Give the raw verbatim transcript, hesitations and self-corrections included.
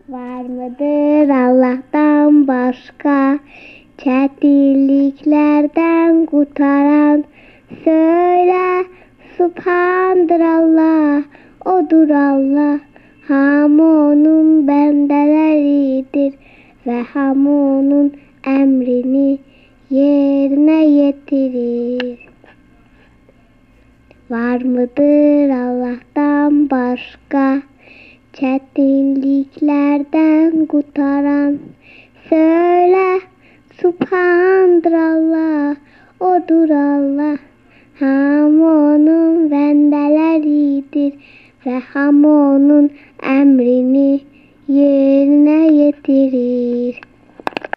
Var mıdır Allah'tan başka, çetinliklerden kurtaran? Söyle, Subhandır Allah, odur Allah. Hamı onun bendeleridir ve hamı onun emrini yerine getirir. Var mıdır Allah'tan başka, çetinliklerden kurtaran? Söyle, Subhandır Allah, odur Allah. Hamı onun bendeleridir ve hamı onun emrini yerine getirir.